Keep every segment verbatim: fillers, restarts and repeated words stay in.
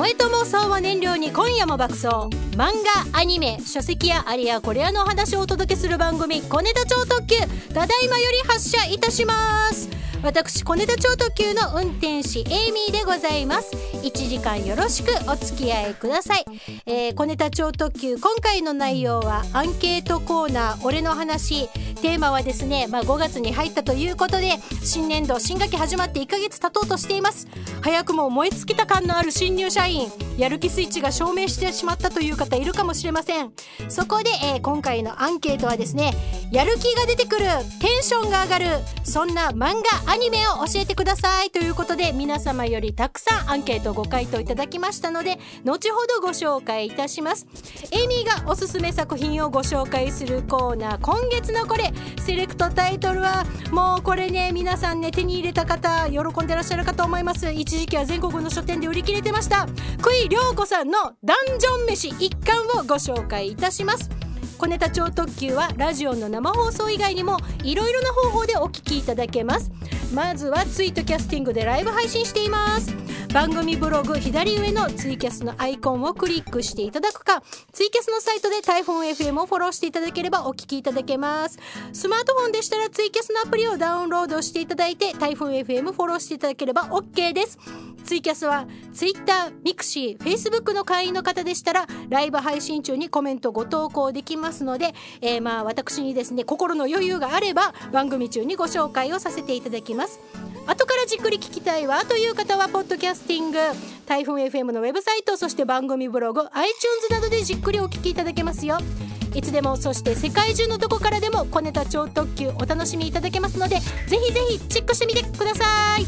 れともそうは燃料に今夜も爆走。漫画、アニメ、書籍やあれやこれやの話をお届けする番組、小ネタ超特急、ただいまより発車いたします。私小ネタ超特急の運転士エイミーでございます。いちじかんよろしくお付き合いください。えー、小ネタ超特急、今回の内容はアンケートコーナー俺の話。テーマはですね、まあ、ごがつに入ったということで、新年度新学期始まっていっかげつ経とうとしています。早くも燃え尽きた感のある新入社員、やる気スイッチが証明してしまったという方いるかもしれません。そこで、えー、今回のアンケートはですね、やる気が出てくる、テンションが上がる、そんな漫画アニメを教えてくださいということで、皆様よりたくさんアンケートをご回答いただきましたので、後ほどご紹介いたします。エイミーがおすすめ作品をご紹介するコーナー、今月のこれセレクトタイトルはもうこれね、皆さんね、手に入れた方喜んでらっしゃるかと思います。一時期は全国の書店で売り切れてました。久井涼子さんのダンジョン飯一巻をご紹介いたします。小ネタ超特急はラジオの生放送以外にもいろいろな方法でお聞きいただけます。まずはツイートキャスティングでライブ配信しています。番組ブログ左上のツイキャスのアイコンをクリックしていただくか、ツイキャスのサイトで台風 エフエム をフォローしていただければお聞きいただけます。スマートフォンでしたらツイキャスのアプリをダウンロードしていただいて、台風 エフエム フォローしていただければ OK です。ツイキャスはツイッター、ミクシー、フェイスブックの会員の方でしたらライブ配信中にコメントご投稿できますので、えー、まあ私にですね、心の余裕があれば番組中にご紹介をさせていただきます。後からじっくり聞きたいわという方はポッドキャスティング、台風 エフエム のウェブサイト、そして番組ブログ、 iTunes などでじっくりお聞きいただけますよ。いつでも、そして世界中のどこからでも小ネタ超特急お楽しみいただけますので、ぜひぜひチェックしてみてください。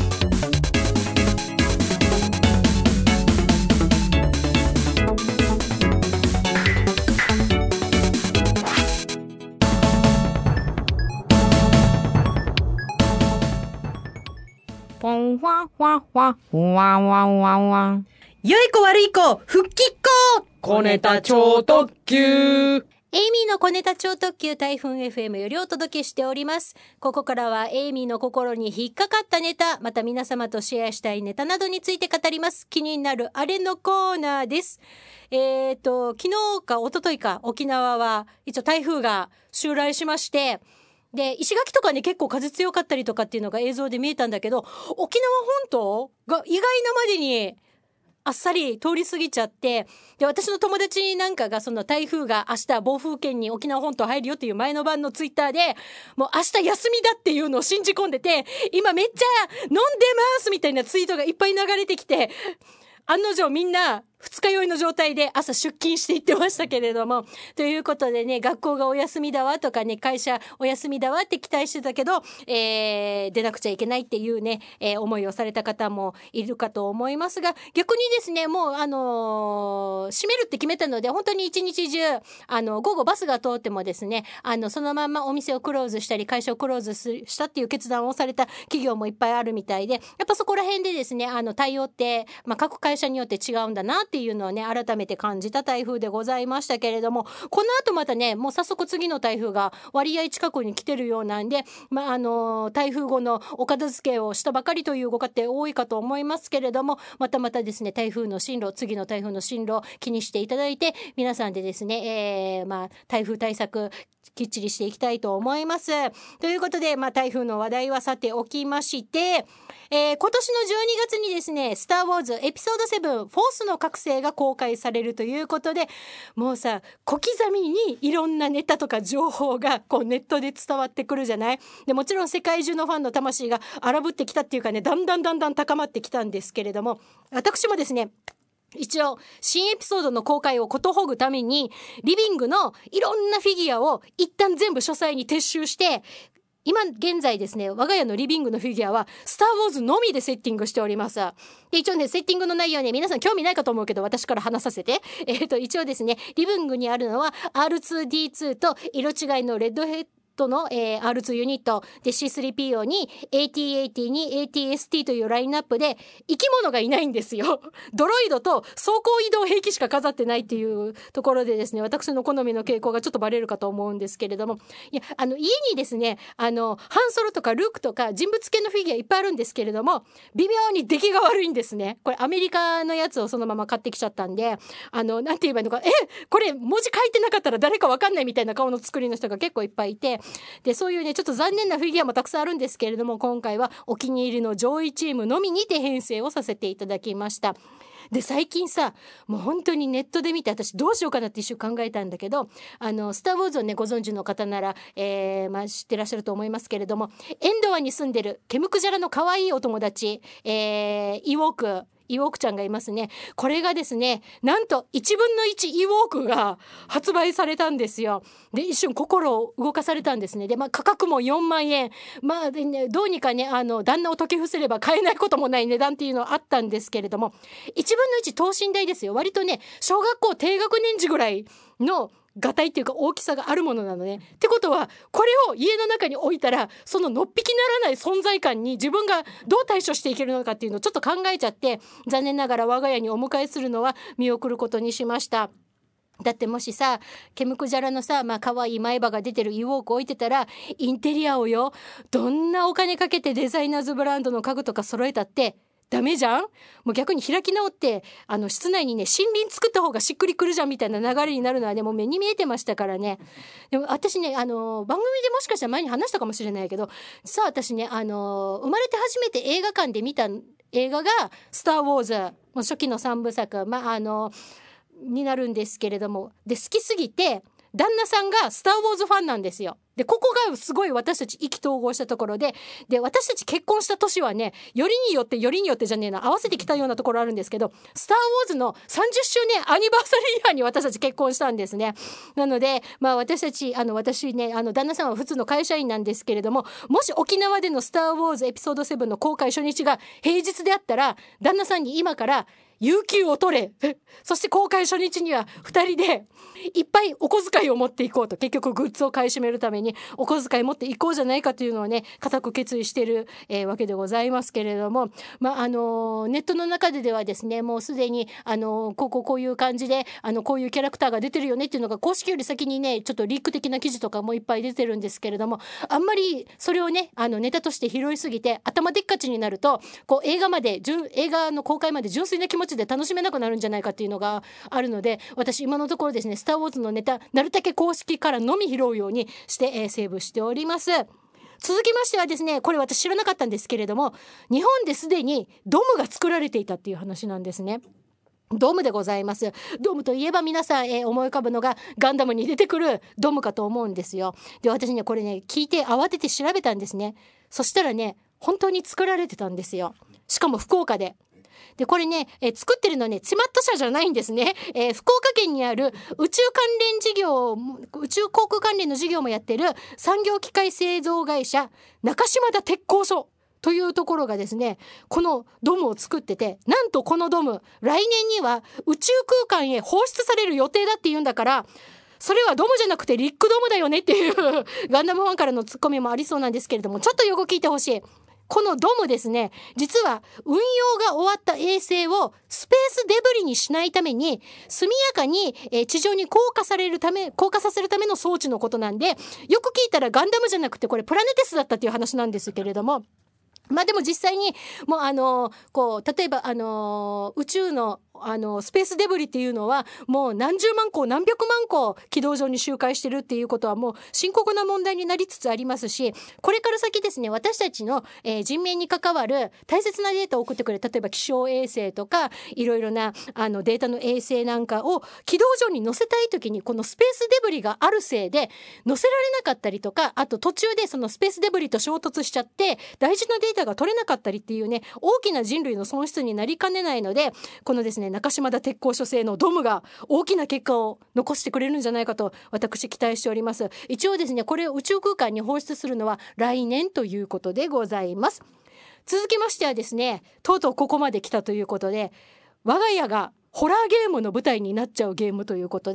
ポンワワワワワワワ。 良い子悪い子復帰っ子、 小ネタ超特急。 エイミーの小ネタ超特急、台風 エフエム よりお届けしております。ここからはエイミーの心に引っかかったネタ、また皆様とシェアしたいネタなどについて語ります。気になるあれのコーナーです。えーと、昨日か一昨日か、沖縄は一応台風が襲来しまして、で、石垣とかね、結構風強かったりとかっていうのが映像で見えたんだけど、沖縄本島が意外なまでにあっさり通り過ぎちゃって、で、私の友達なんかがその台風が明日暴風圏に沖縄本島入るよっていう前の晩のツイッターで、もう明日休みだっていうのを信じ込んでて、今めっちゃ飲んでますみたいなツイートがいっぱい流れてきて、案の定みんな二日酔いの状態で朝出勤していってましたけれども、ということでね、学校がお休みだわとかね、会社お休みだわって期待してたけど、えー、出なくちゃいけないっていうね、えー、思いをされた方もいるかと思いますが、逆にですね、もうあのー、閉めるって決めたので、本当に一日中あの午後バスが通ってもですね、あのそのまんまお店をクローズしたり会社をクローズしたっていう決断をされた企業もいっぱいあるみたいで、やっぱそこら辺でですね、あの対応って、まあ、各会社によって違うんだなっていうのをね、改めて感じた台風でございましたけれども、この後またね、もう早速次の台風が割合近くに来てるようなんで、まああの台風後のお片付けをしたばかりというご家庭多いかと思いますけれども、またまたですね、台風の進路、次の台風の進路を気にしていただいて、皆さんでですね、えー、まあ台風対策きっちりしていきたいと思います。ということで、まあ台風の話題はさておきまして、えー、今年のじゅうにがつにですね、スターウォーズエピソードセブンフォースの覚醒が公開されるということで、もうさ、小刻みにいろんなネタとか情報がこうネットで伝わってくるじゃない。でもちろん世界中のファンの魂が荒ぶってきたっていうかね、だんだんだんだん高まってきたんですけれども、私もですね、一応新エピソードの公開をことほぐためにリビングのいろんなフィギュアを一旦全部書斎に撤収して、今現在ですね、我が家のリビングのフィギュアはスターウォーズのみでセッティングしております。で、一応ね、セッティングの内容ね、皆さん興味ないかと思うけど私から話させて、えっと一応ですね、リビングにあるのは アールツーディーツー と色違いのレッドヘッとの、えー、アールツー ユニットで シースリーピーオー に エーティーエイティー に エーティーエスティー というラインナップで生き物がいないんですよ。ドロイドと走行移動兵器しか飾ってないっていうところでですね、私の好みの傾向がちょっとバレるかと思うんですけれども、いやあの家にですね、あのハンソロとかルークとか人物系のフィギュアいっぱいあるんですけれども、微妙に出来が悪いんですね。これアメリカのやつをそのまま買ってきちゃったんで、あのなんて言えばいいのか、えこれ文字書いてなかったら誰かわかんないみたいな顔の作りの人が結構いっぱいいて、でそういうねちょっと残念なフィギュアもたくさんあるんですけれども、今回はお気に入りの上位チームのみにて編成をさせていただきました。で最近さ、もう本当にネットで見て私どうしようかなって一瞬考えたんだけど、あのスター・ウォーズをねご存知の方なら、えーまあ、知ってらっしゃると思いますけれども、エンドアに住んでるケムクジャラの可愛いお友達、えー、イウォークイウォークちゃんがいますね。これがですね、なんといちぶんのいちイウォークが発売されたんですよ。で一瞬心を動かされたんですね。で、まあ、価格もよんまんえん、まあで、ね、どうにかねあの旦那を解き伏せれば買えないこともない値段っていうのはあったんですけれども、いちぶんのいち等身大ですよ。割とね小学校低学年児ぐらいのがたいっていうか大きさがあるものなのね。ってことはこれを家の中に置いたらそののっぴきならない存在感に自分がどう対処していけるのかっていうのをちょっと考えちゃって、残念ながら我が家にお迎えするのは見送ることにしました。だってもしさケムクジャラのさ、まあ可愛い前歯が出てるイウォーク置いてたら、インテリアをよどんなお金かけてデザイナーズブランドの家具とか揃えたってダメじゃん。もう逆に開き直ってあの室内にね森林作った方がしっくりくるじゃんみたいな流れになるのはねもう目に見えてましたからね。でも私ねあの番組でもしかしたら前に話したかもしれないけどさあ、私ねあの生まれて初めて映画館で見た映画がスター・ウォーズ、もう初期のさんぶさく、まああのになるんですけれども、で好きすぎて旦那さんがスター・ウォーズファンなんですよ。でここがすごい私たち意気投合したところで、で私たち結婚した年はねよりによってよりによってじゃねえな合わせてきたようなところあるんですけど、スター・ウォーズのさんじゅっしゅうねんアニバーサリーイヤーに私たち結婚したんですね。なのでまあ私たちあの私ねあの旦那さんは普通の会社員なんですけれども、もし沖縄でのスター・ウォーズエピソードセブンの公開初日が平日であったら、旦那さんに今から有給を取れそして公開初日にはふたりでいっぱいお小遣いを持っていこうと、結局グッズを買い占めるためにお小遣い持っていこうじゃないかというのをね固く決意している、えー、わけでございますけれども、まああのー、ネットの中でではですねもうすでにあのー、こうこうこういう感じであのこういうキャラクターが出てるよねっていうのが公式より先にねちょっとリーク的な記事とかもいっぱい出てるんですけれども、あんまりそれをねあのネタとして拾いすぎて頭でっかちになるとこう映画まで映画の公開まで純粋な気持ちで楽しめなくなるんじゃないかっていうのがあるので、私今のところですねスター・ウォーズのネタなるだけ公式からのみ拾うようにして、えー、セーブしております。続きましてはですね、これ私知らなかったんですけれども、日本ですでにドムが作られていたっていう話なんですね。ドムでございます。ドムといえば皆さん、えー、思い浮かぶのがガンダムに出てくるドムかと思うんですよ。で私ねこれね聞いて慌てて調べたんですね。そしたらね本当に作られてたんですよ。しかも福岡で。でこれね、えー、作ってるのはねチマット社じゃないんですね、えー、福岡県にある宇宙関連事業宇宙航空関連の事業もやってる産業機械製造会社中島田鉄工所というところがですねこのドムを作ってて、なんとこのドム来年には宇宙空間へ放出される予定だっていうんだから、それはドムじゃなくてリックドムだよねっていうガンダムファンからのツッコミもありそうなんですけれども、ちょっとよく聞いてほしい。このドムですね、実は運用が終わった衛星をスペースデブリにしないために速やかに、えー、地上に降下されるため降下させるための装置のことなんで、よく聞いたらガンダムじゃなくてこれプラネテスだったっていう話なんですけれども、まあでも実際にもうあのこう例えばあの宇宙のあのスペースデブリっていうのはもう何十万個何百万個軌道上に周回してるっていうことはもう深刻な問題になりつつありますし、これから先ですね私たちの、えー、人命に関わる大切なデータを送ってくれる、例えば気象衛星とかいろいろなあのデータの衛星なんかを軌道上に載せたい時にこのスペースデブリがあるせいで載せられなかったりとか、あと途中でそのスペースデブリと衝突しちゃって大事なデータが取れなかったりっていうね大きな人類の損失になりかねないので、このですね中島田鉄工所製のドムが大きな結果を残してくれるんじゃないかと私期待しております。一応ですねこれを宇宙空間に放出するのは来年ということでございます。続きましてはですね、とうとうここまで来たということで、我が家がホラーゲームの舞台になっちゃうゲームということで、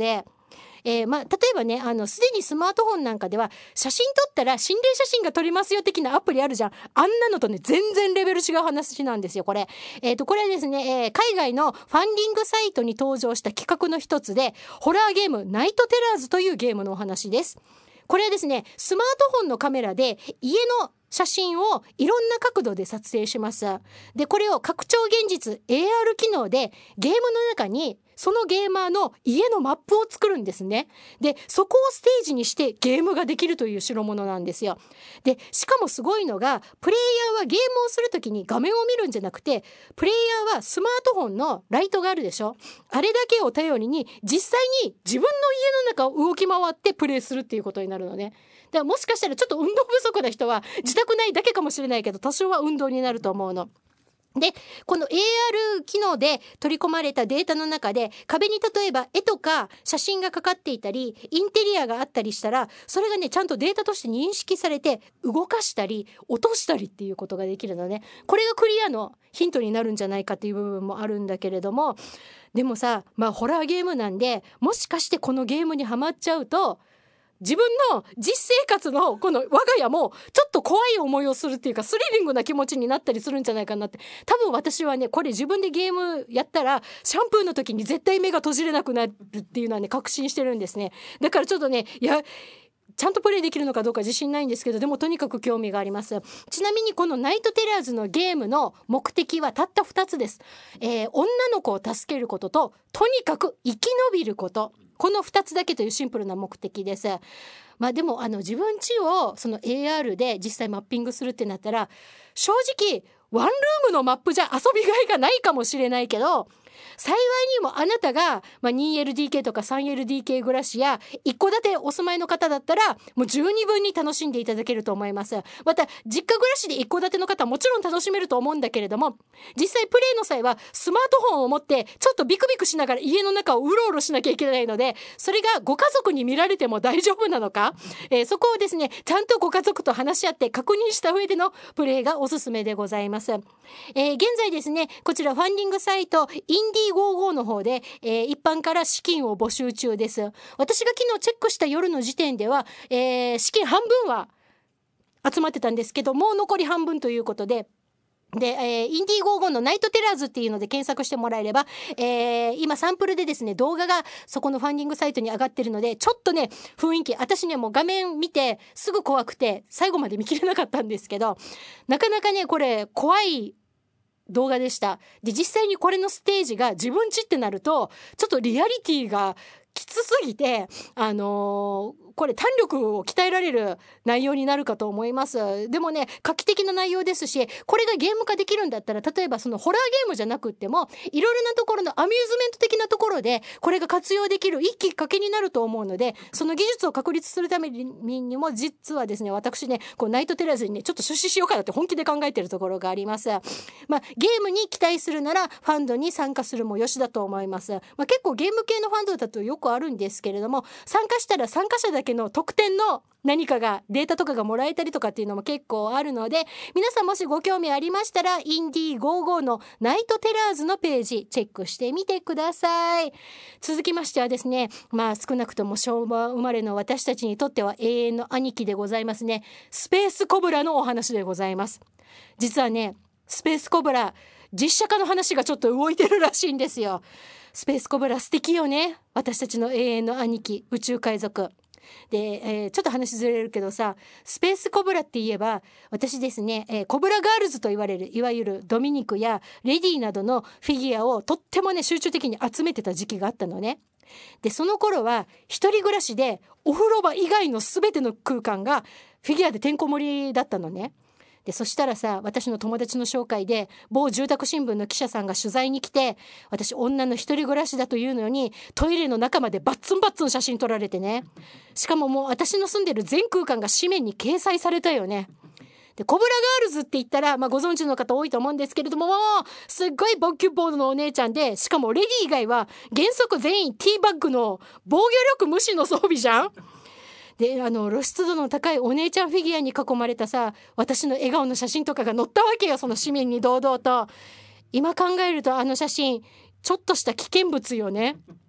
えーまあ、例えばね、あのすでにスマートフォンなんかでは写真撮ったら心霊写真が撮れますよ的なアプリあるじゃん。あんなのとね全然レベル違う話なんですよこれ。えーとこれはですね、えー海外のファンディングサイトに登場した企画の一つで、ホラーゲームナイトテラーズというゲームのお話です。これはですね、スマートフォンのカメラで家の写真をいろんな角度で撮影します。でこれを拡張現実 エーアール 機能でゲームの中にそのゲーマーの家のマップを作るんですね。でそこをステージにしてゲームができるという代物なんですよ。でしかもすごいのが、プレイヤーはゲームをするときに画面を見るんじゃなくて、プレイヤーはスマートフォンのライトがあるでしょ。あれだけを頼りに実際に自分の家の中を動き回ってプレイするっていうことになるのね。だからもしかしたらちょっと運動不足な人は自宅内だけかもしれないけど、多少は運動になると思うの。でこの エーアール 機能で取り込まれたデータの中で、壁に例えば絵とか写真がかかっていたりインテリアがあったりしたら、それがねちゃんとデータとして認識されて動かしたり落としたりっていうことができるのね。これがクリアのヒントになるんじゃないかっていう部分もあるんだけれども、でもさ、まあホラーゲームなんで、もしかしてこのゲームにはまっちゃうと自分の実生活のこの我が家もちょっと怖い思いをするっていうか、スリリングな気持ちになったりするんじゃないかなって。多分私はねこれ自分でゲームやったらシャンプーの時に絶対目が閉じれなくなるっていうのはね確信してるんですね。だからちょっとね、いやちゃんとプレイできるのかどうか自信ないんですけど、でもとにかく興味があります。ちなみにこのナイトテラーズのゲームの目的はたったふたつです。えー、女の子を助けることと、とにかく生き延びること、このふたつだけというシンプルな目的です。まあでもあの自分家をその エーアール で実際マッピングするってなったら、正直ワンルームのマップじゃ遊びがいがないかもしれないけど、幸いにもあなたが、まあ、にエルディーケー とか スリーエルディーケー 暮らしや一戸建てお住まいの方だったらもう十二分に楽しんでいただけると思います。また実家暮らしで一戸建ての方はもちろん楽しめると思うんだけれども、実際プレイの際はスマートフォンを持ってちょっとビクビクしながら家の中をうろうろしなきゃいけないので、それがご家族に見られても大丈夫なのか、えー、そこをですねちゃんとご家族と話し合って確認した上でのプレイがおすすめでございます。えー、現在ですねこちらファンディングサイトインディーごじゅうごの方で、えー、一般から資金を募集中です。私が昨日チェックした夜の時点では、えー、資金半分は集まってたんですけど、もう残り半分ということで、で、えー、インディーごじゅうごのナイトテラーズっていうので検索してもらえれば、えー、今サンプルでですね動画がそこのファンディングサイトに上がってるので、ちょっとね雰囲気、私ねもう画面見てすぐ怖くて最後まで見切れなかったんですけど、なかなかねこれ怖い動画でした。で実際にこれのステージが自分家ってなるとちょっとリアリティがきつすぎて、あのー、これ胆力を鍛えられる内容になるかと思います。でもね画期的な内容ですし、これがゲーム化できるんだったら、例えばそのホラーゲームじゃなくってもいろいろなところのアミューズメント的なところでこれが活用できるいいきっかけになると思うので、その技術を確立するためにも実はですね私ねこうナイトテラーズにねちょっと出資しようかなって本気で考えているところがあります。まあ、ゲームに期待するならファンドに参加するもよしだと思います。まあ、結構ゲーム系のファンドだとよくあるんですけれども、参加したら参加者だけの特典の何かがデータとかがもらえたりとかっていうのも結構あるので、皆さんもしご興味ありましたらインディーごじゅうごのナイトテラーズのページチェックしてみてください。続きましてはですね、まあ少なくとも昭和生まれの私たちにとっては永遠の兄貴でございますね。スペースコブラのお話でございます。実はねスペースコブラ実写化の話がちょっと動いてるらしいんですよ。スペースコブラ素敵よね。私たちの永遠の兄貴宇宙海賊で、えー、ちょっと話ずれるけどさ、スペースコブラって言えば私ですね、えー、コブラガールズと言われるいわゆるドミニクやレディなどのフィギュアをとってもね集中的に集めてた時期があったのね。でその頃は一人暮らしでお風呂場以外の全ての空間がフィギュアでてんこ盛りだったのね。でそしたらさ、私の友達の紹介で某住宅新聞の記者さんが取材に来て、私女の一人暮らしだというのにトイレの中までバッツンバッツン写真撮られてね、しかももう私の住んでる全空間が紙面に掲載されたよね。でコブラガールズって言ったら、まあ、ご存知の方多いと思うんですけれども、もうすっごいボッキュボードのお姉ちゃんで、しかもレディ以外は原則全員ティーバッグの防御力無視の装備じゃん。であの露出度の高いお姉ちゃんフィギュアに囲まれたさ、私の笑顔の写真とかが載ったわけよ、その紙面に堂々と。今考えるとあの写真ちょっとした危険物よね。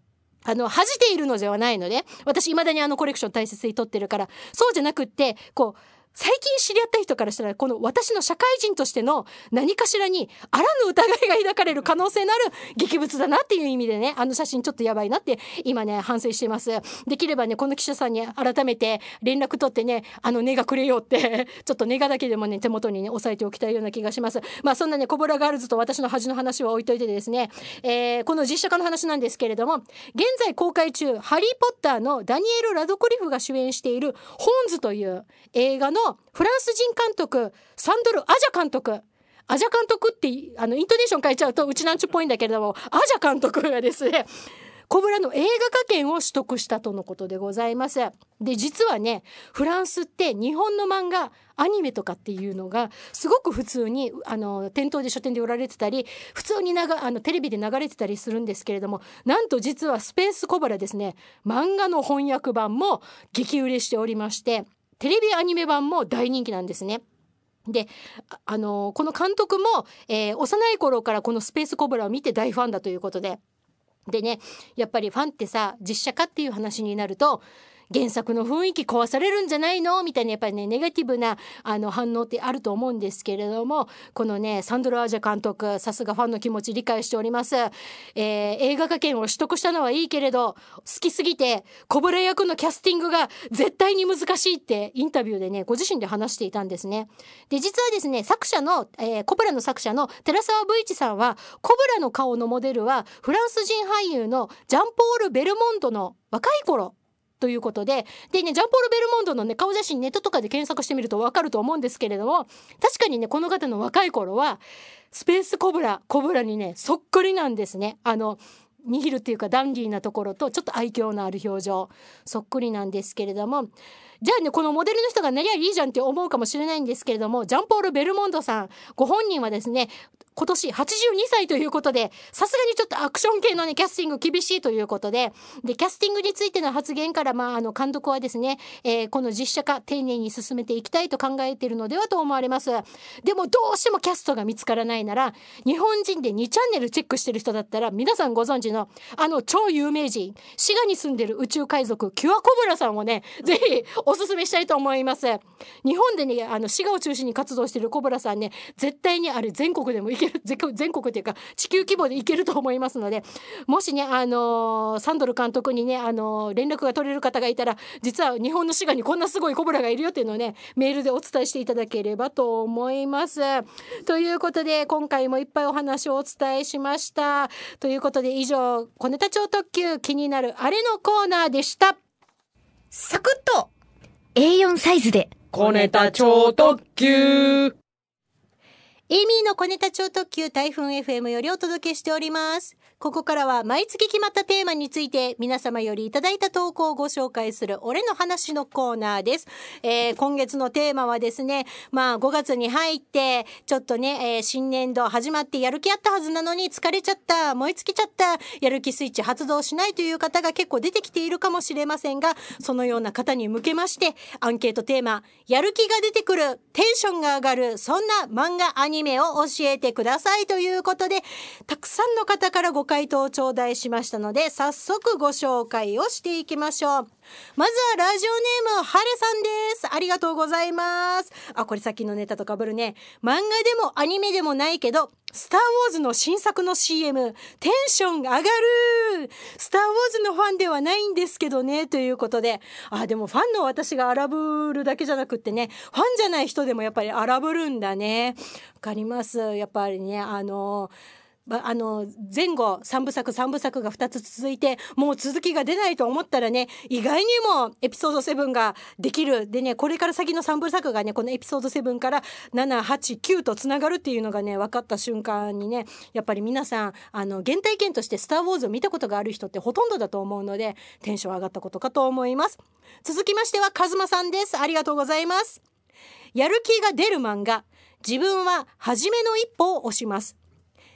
あの恥じているのではないので、私未だにあのコレクション大切に取ってるから、そうじゃなくってこう最近知り合った人からしたら、この私の社会人としての何かしらにあらぬ疑いが抱かれる可能性のある劇物だなっていう意味でね、あの写真ちょっとやばいなって今ね反省しています。できればねこの記者さんに改めて連絡取ってね、あのネガくれよってちょっとネガだけでもね手元にね押さえておきたいような気がします。まあそんなねコブラガールズと私の恥の話は置いといてですね、えー、この実写化の話なんですけれども、現在公開中ハリーポッターのダニエル・ラドクリフが主演しているホーンズという映画のフランス人監督サンドル・アジャ監督、アジャ監督ってあのイントネーション変えちゃうとうちなんちゅっぽいんだけれども、アジャ監督がですねコブラの映画化権を取得したとのことでございます。で実はねフランスって日本の漫画アニメとかっていうのがすごく普通にあの店頭で書店で売られてたり、普通にながあのテレビで流れてたりするんですけれども、なんと実はスペースコブラですね、漫画の翻訳版も激売れしておりまして、テレビアニメ版も大人気なんですね。であ、あのこの監督も、えー、幼い頃からこのスペースコブラを見て大ファンだということで、でねやっぱりファンってさ、実写化っていう話になると原作の雰囲気壊されるんじゃないのみたいな、やっぱりねネガティブなあの反応ってあると思うんですけれども、このねサンドラ・アジャ監督、さすがファンの気持ち理解しております。えー、映画化権を取得したのはいいけれど、好きすぎてコブラ役のキャスティングが絶対に難しいってインタビューでねご自身で話していたんですね。で実はですね作者の、えー、コブラの作者の寺澤武一さんは、コブラの顔のモデルはフランス人俳優のジャンポール・ベルモンドの若い頃ということで、でねジャンポール・ベルモンドのね顔写真ネットとかで検索してみるとわかると思うんですけれども、確かにねこの方の若い頃はスペースコブラコブラにねそっくりなんですね。あのニヒルっていうかダンディーなところとちょっと愛嬌のある表情、そっくりなんですけれども、じゃあねこのモデルの人がなりゃいいじゃんって思うかもしれないんですけれども、ジャンポール・ベルモンドさんご本人はですね今年はちじゅうにさいということで、さすがにちょっとアクション系のねキャスティング厳しいということで、でキャスティングについての発言から、まあ、あの監督はですね、えー、この実写化丁寧に進めていきたいと考えているのではと思われます。でもどうしてもキャストが見つからないなら、日本人でにチャンネルチェックしてる人だったら皆さんご存知のあの超有名人、滋賀に住んでる宇宙海賊キュアコブラさんをねぜひおすすめしたいと思います。日本でねあの滋賀を中心に活動しているコブラさんね、絶対にあれ全国でもいける、全国っていうか地球規模でいけると思いますので、もしねあのー、サンドル監督にねあのー、連絡が取れる方がいたら、実は日本の滋賀にこんなすごいコブラがいるよっていうのをねメールでお伝えしていただければと思います。ということで今回もいっぱいお話をお伝えしました。ということで以上、小ネタ超特急気になるあれのコーナーでした。 サクッと エーよん サイズで小ネタ超特急。 エイミーの小ネタ超特急台風 エフエム よりお届けしております。ここからは毎月決まったテーマについて皆様よりいただいた投稿をご紹介する俺の話のコーナーです。えー、今月のテーマはですね、まあごがつに入ってちょっとね、えー、新年度始まってやる気あったはずなのに疲れちゃった、燃え尽きちゃった、やる気スイッチ発動しないという方が結構出てきているかもしれませんが、そのような方に向けましてアンケートテーマ、やる気が出てくる、テンションが上がる、そんな漫画アニメを教えてくださいということで、たくさんの方からご回答を頂戴しましたので、早速ご紹介をしていきましょう。まずはラジオネームハレさんです。ありがとうございます。あ、これさっきのネタとかぶるね。漫画でもアニメでもないけどスターウォーズの新作の シーエム テンション上がる。スターウォーズのファンではないんですけどね、ということで、あ、でもファンの私が荒ぶるだけじゃなくってね、ファンじゃない人でもやっぱり荒ぶるんだね。わかります。やっぱりね、あのあの前後さんぶさくさんぶさくがふたつ続いてもう続きが出ないと思ったらね、意外にもエピソードセブンができる。でね、これから先のさんぶさくがねこのエピソードセブンからなな、はち、きゅうとつながるっていうのがね分かった瞬間にね、やっぱり皆さんあの原体験としてスターウォーズを見たことがある人ってほとんどだと思うので、テンション上がったことかと思います。続きましてはカズマさんです。ありがとうございます。やる気が出る漫画、自分は初めの一歩を押します。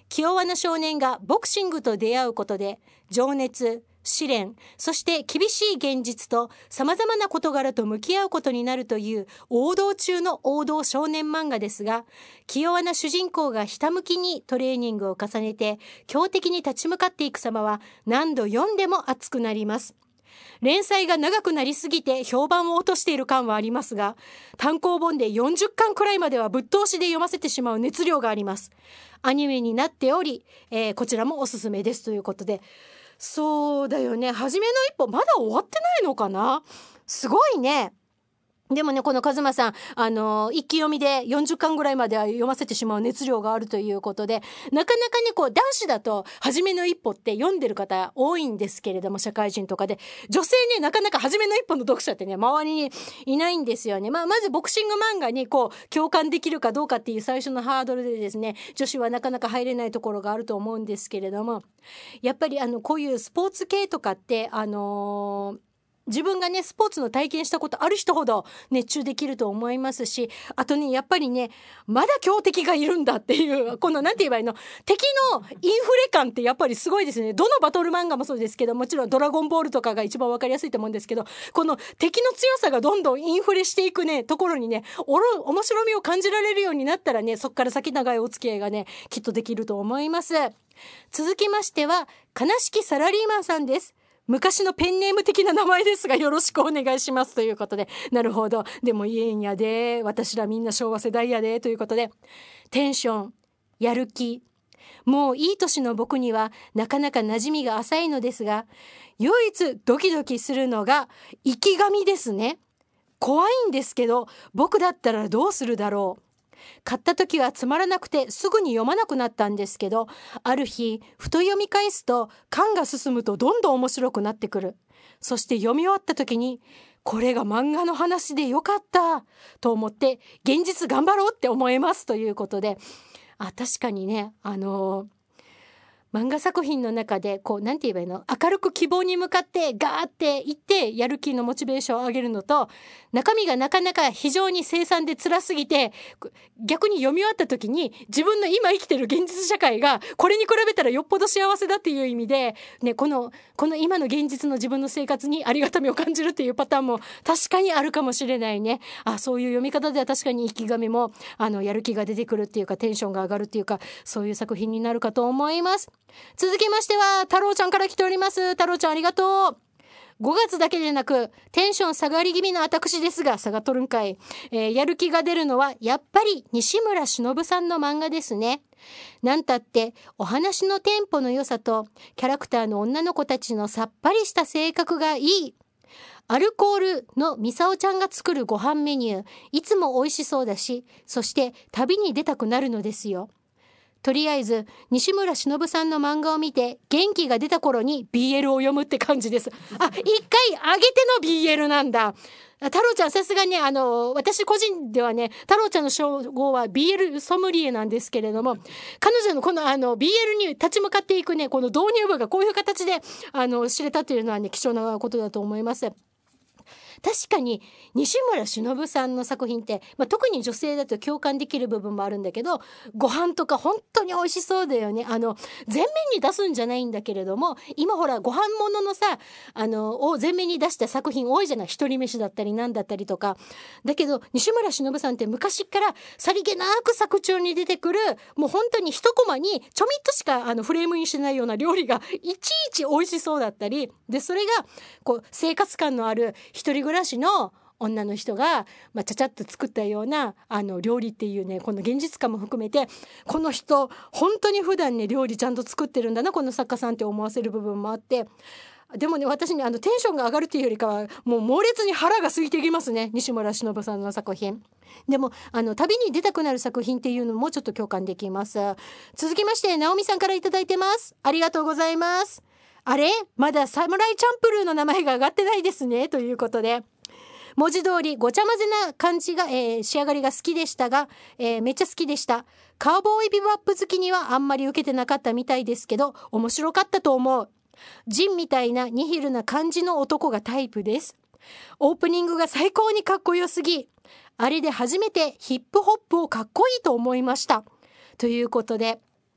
気弱な少年がボクシングと出会うことで情熱、試練、そして厳しい現実と様々な事柄と向き合うことになるという王道中の王道少年漫画ですが、気弱な主人公がひたむきにトレーニングを重ねて強敵に立ち向かっていく様は何度読んでも熱くなります。連載が長くなりすぎて評判を落としている感はありますが、単行本でよんじゅっかんくらいまではぶっ通しで読ませてしまう熱量があります。アニメになっており、えー、こちらもおすすめですということで、そうだよね。初めの一歩まだ終わってないのかな。すごいね。でもね、このカズマさん、あのー、一気読みでよんじゅっかんぐらいまでは読ませてしまう熱量があるということで、なかなかね、こう、男子だと、初めの一歩って読んでる方多いんですけれども、社会人とかで。女性ね、なかなか初めの一歩の読者ってね、周りにいないんですよね。まあ、まずボクシング漫画に、こう、共感できるかどうかっていう最初のハードルでですね、女子はなかなか入れないところがあると思うんですけれども、やっぱり、あの、こういうスポーツ系とかって、あのー、自分がねスポーツの体験したことある人ほど熱中できると思いますし、あとねやっぱりねまだ強敵がいるんだっていうこのなんて言えばいいの、敵のインフレ感ってやっぱりすごいですね。どのバトル漫画もそうですけど、もちろんドラゴンボールとかが一番わかりやすいと思うんですけど、この敵の強さがどんどんインフレしていくねところにねおろ面白みを感じられるようになったらね、そっから先長いお付き合いがねきっとできると思います。続きましては悲しきサラリーマンさんです。昔のペンネーム的な名前ですがよろしくお願いしますということで、なるほど、でも言えんやで、私らみんな昭和世代やでということで、テンション、やる気、もういい年の僕にはなかなか馴染みが浅いのですが、唯一ドキドキするのが生き神ですね。怖いんですけど、僕だったらどうするだろう。買った時はつまらなくてすぐに読まなくなったんですけど、ある日ふと読み返すと巻が進むとどんどん面白くなってくる。そして読み終わった時にこれが漫画の話でよかったと思って現実頑張ろうって思えますということで、あ、確かにね、あのー漫画作品の中でこうなんて言えばいいの、明るく希望に向かってガーっていってやる気のモチベーションを上げるのと、中身がなかなか非常に凄惨で辛すぎて逆に読み終わった時に自分の今生きてる現実社会がこれに比べたらよっぽど幸せだっていう意味で、ね、このこの今の現実の自分の生活にありがたみを感じるっていうパターンも確かにあるかもしれないね。あ、そういう読み方では確かに生き神もあのやる気が出てくるっていうかテンションが上がるっていうか、そういう作品になるかと思います。続きましては太郎ちゃんから来ております。太郎ちゃんありがとう。ごがつだけでなくテンション下がり気味の私ですが、下がっとるんかい、えー、やる気が出るのはやっぱり西村忍さんの漫画ですね。なんたってお話のテンポの良さとキャラクターの女の子たちのさっぱりした性格がいい。アルコールのミサオちゃんが作るご飯メニューいつも美味しそうだし、そして旅に出たくなるのですよ。とりあえず西村忍さんの漫画を見て元気が出た頃に ビーエル を読むって感じです。あ、一回上げての ビーエル なんだ。太郎ちゃんさすがね、あの私個人ではね、太郎ちゃんの称号は ビーエル ソムリエなんですけれども、彼女のこのあの ビーエル に立ち向かっていくね、この導入部がこういう形であの知れたというのはね、貴重なことだと思います。確かに西村忍さんの作品って、まあ、特に女性だと共感できる部分もあるんだけど、ご飯とか本当に美味しそうだよね。あの前面に出すんじゃないんだけれども、今ほらご飯もののさあのを前面に出した作品多いじゃない。一人飯だったりなんだったりとかだけど、西村忍さんって昔からさりげなく作中に出てくる、もう本当に一コマにちょみっとしかあのフレームにしてないような料理がいちいち美味しそうだったりで、それがこう生活感のある一人暮らしの女の人が、まあ、ちゃちゃっと作ったようなあの料理っていうね、この現実感も含めて、この人本当に普段ね料理ちゃんと作ってるんだなこの作家さんって思わせる部分もあって、でもね私ねあのテンションが上がるっていうよりかはもう猛烈に腹が空いてきますね、西村忍さんの作品。でもあの旅に出たくなる作品っていうのもちょっと共感できます。続きまして直美さんからいただいてます。ありがとうございます。あれまだサムライチャンプルーの名前が上がってないですねということで、文字通りごちゃ混ぜな感じが、えー、仕上がりが好きでしたが、えー、めっちゃ好きでした。カウボーイビバップ好きにはあんまり受けてなかったみたいですけど面白かったと思う。ジンみたいなニヒルな感じの男がタイプです。オープニングが最高にかっこよすぎ、あれで初めてヒップホップをかっこいいと思いましたということで、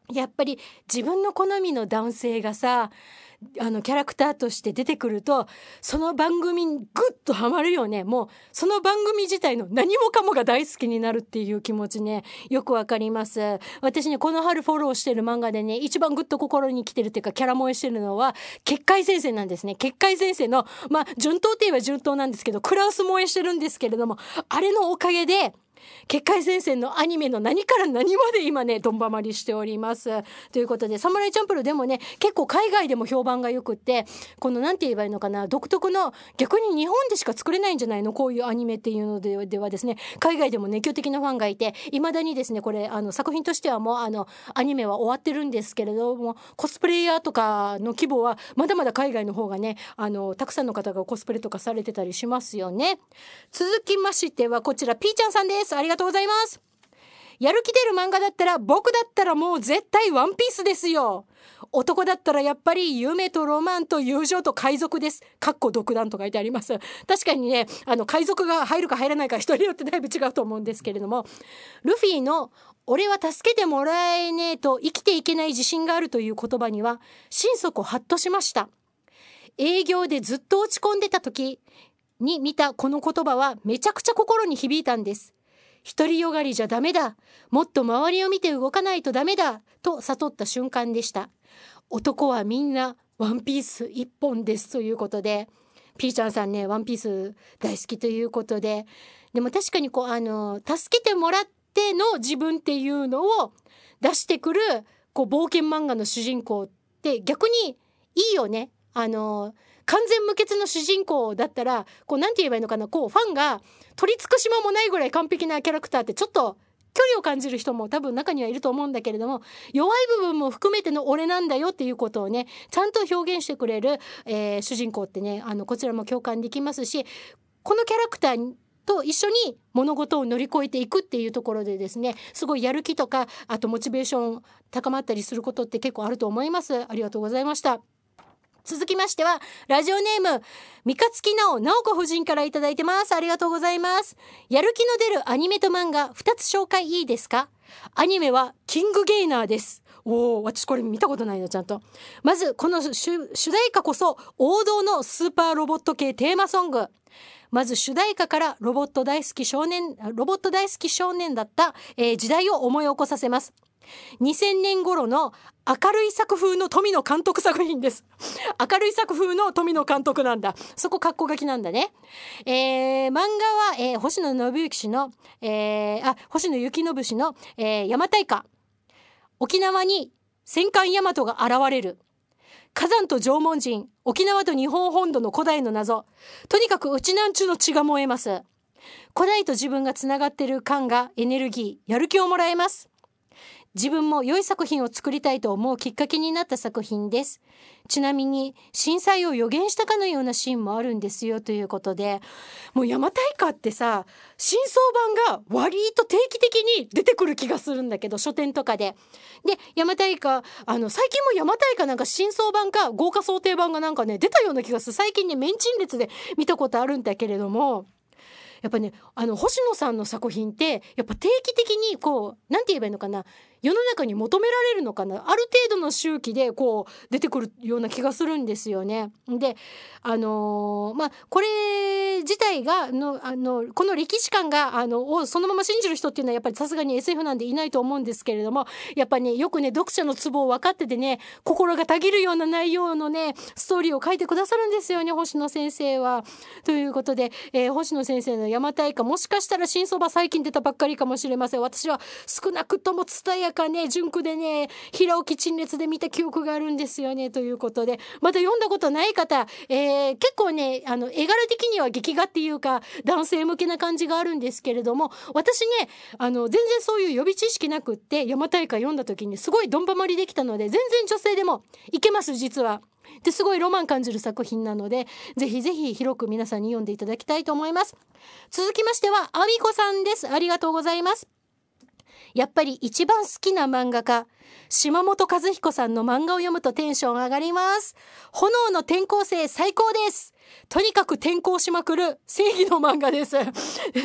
やっぱり自分の好みの男性がさ、あのキャラクターとして出てくると、その番組にグッとハマるよね。もうその番組自体の何もかもが大好きになるっていう気持ちね、よくわかります。私ね、この春フォローしてる漫画でね、一番グッと心に来てるっていうか、キャラ萌えしてるのは結界先生なんですね。結界先生のまあ順当って言えば順当なんですけど、クラウス萌えしてるんですけれども、あれのおかげで結界先生のアニメの何から何まで今ねどんばまりしております。ということで、サムライチャンプルでもね、結構海外でも評判がよくって、このなんて言えばいいのかな、独特の、逆に日本でしか作れないんじゃないの、こういうアニメっていうのでではですね、海外でも熱狂的なファンがいて、いまだにですね、これあの作品としてはもうあのアニメは終わってるんですけれども、コスプレイヤーとかの規模はまだまだ海外の方がね、あのたくさんの方がコスプレとかされてたりしますよね。続きましてはこちら、ピーちゃんさんです。ありがとうございます。やる気出る漫画だったら、僕だったらもう絶対ワンピースですよ。男だったらやっぱり夢とロマンと友情と海賊です。かっこ独断と書いてあります。確かにね、あの海賊が入るか入らないか人によってだいぶ違うと思うんですけれども、ルフィの俺は助けてもらえねえと生きていけない自信があるという言葉には心底ハッとしました。営業でずっと落ち込んでた時に見たこの言葉はめちゃくちゃ心に響いたんです。独りよがりじゃダメだ、もっと周りを見て動かないとダメだと悟った瞬間でした。男はみんなワンピース一本ですということで、ピーちゃんさんね、ワンピース大好きということで、でも確かにこうあの助けてもらっての自分っていうのを出してくるこう冒険漫画の主人公って逆にいいよね。あの完全無欠の主人公だったらこうなんて言えばいいのかな、こうファンが取り付く島もないぐらい完璧なキャラクターってちょっと距離を感じる人も多分中にはいると思うんだけれども、弱い部分も含めての俺なんだよっていうことをねちゃんと表現してくれる、えー、主人公ってね、あのこちらも共感できますし、このキャラクターと一緒に物事を乗り越えていくっていうところでですね、すごいやる気とかあとモチベーション高まったりすることって結構あると思います。ありがとうございました。続きましてはラジオネーム三日月直直子夫人からいただいてます。ありがとうございます。やる気の出るアニメと漫画ふたつ紹介いいですか？アニメはキングゲイナーです。おー、私これ見たことないのちゃんと。まずこの主題歌こそ王道のスーパーロボット系テーマソング。まず主題歌からロボット大好き少年ロボット大好き少年だった、えー、時代を思い起こさせます。にせんねん頃の明るい作風の富野監督作品です。明るい作風の富野監督なんだ。そこカッコ書きなんだね。えー、漫画は、えー、星野信之氏の、えー、あ星野幸信氏の、えー、邪馬台歌。沖縄に戦艦大和が現れる。火山と縄文人、沖縄と日本本土の古代の謎。とにかくうちなんちゅうの血が燃えます。古代と自分がつながってる感がエネルギー、やる気をもらえます。自分も良い作品を作りたいと思うきっかけになった作品です。ちなみに震災を予言したかのようなシーンもあるんですよということで、もう邪馬台歌ってさ、新装版が割と定期的に出てくる気がするんだけど、書店とかでで邪馬台歌、あの最近も邪馬台歌なんか新装版か豪華想定版がなんかね出たような気がする。最近ねメンチン列で見たことあるんだけれども、やっぱねあの星野さんの作品ってやっぱ定期的にこうなんて言えばいいのかな、世の中に求められるのかな、ある程度の周期でこう出てくるような気がするんですよね。であのー、まあこれ自体がのあのこの歴史観があのをそのまま信じる人っていうのはやっぱりさすがに エスエフ なんでいないと思うんですけれども、やっぱねよくね読者のツボを分かっててね、心がたぎるような内容のねストーリーを書いてくださるんですよね、星野先生は。ということで、えー、星野先生の邪馬台歌、もしかしたら新そば最近出たばっかりかもしれません。私は少なくとも蔦屋かね純句でね平置き陳列で見た記憶があるんですよね。ということで、まだ読んだことない方、えー、結構ねあの絵柄的には劇画っていうか男性向けな感じがあるんですけれども、私ねあの全然そういう予備知識なくって邪馬台歌読んだ時にすごいどんばまりできたので、全然女性でもいけます実は。ですごいロマン感じる作品なので、ぜひぜひ広く皆さんに読んでいただきたいと思います。続きましてはあみこさんです。ありがとうございます。やっぱり一番好きな漫画家島本和彦さんの漫画を読むとテンション上がります。炎の転校生最高です。とにかく転校しまくる正義の漫画です